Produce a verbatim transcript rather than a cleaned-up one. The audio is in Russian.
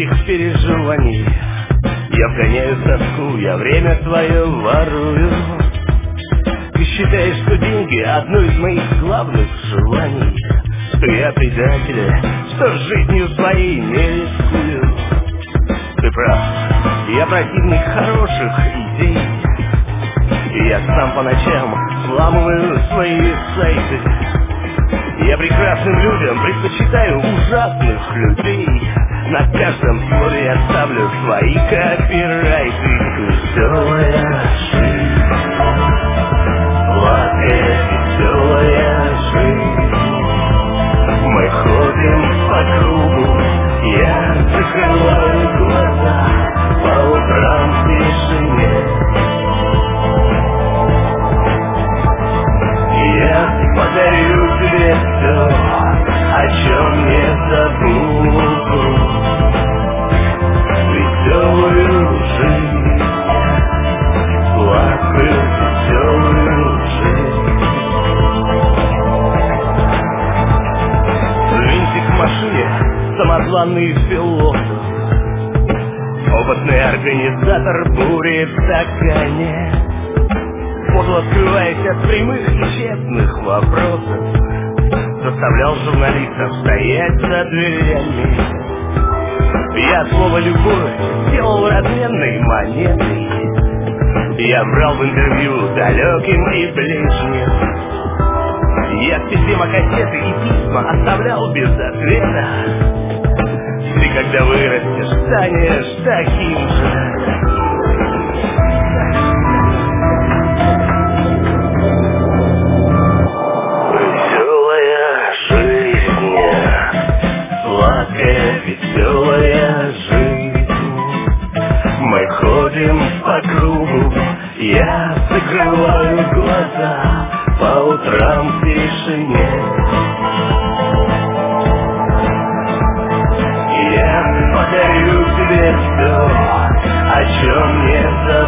своих переживаний. Я вгоняю тоску, я время твое ворую. Ты считаешь, что деньги одно из моих главных желаний, что я предатель, что жизнью своей не рискую. Ты прав, я противник хороших идей, и я сам по ночам взламываю свои сайты. Я прекрасным людям предпочитаю ужасных людей. На каждом слове я ставлю свои копирайты. Веселая жизнь, сладкая веселая жизнь. Мы ходим по кругу, я закрываю глаза по утрам в тишине. Я подарю тебе все, о чем не забуду. Веселую жизнь, сладкую веселую жизнь. Винтик в машине, самозванный философ, опытный организатор бури в стакане. Подло скрываясь от прямых и честных вопросов, заставлял журналистов стоять за дверями. Я слово «любовь» сделал разменной монетой. Я брал в интервью далеким и ближним. Я все демокассеты и письма оставлял без ответа. Ты, когда вырастешь, станешь таким же. Веселая жизнь. Мы ходим по кругу, я закрываю глаза по утрам в тишине. Я подарю тебе все, о чем не забыл.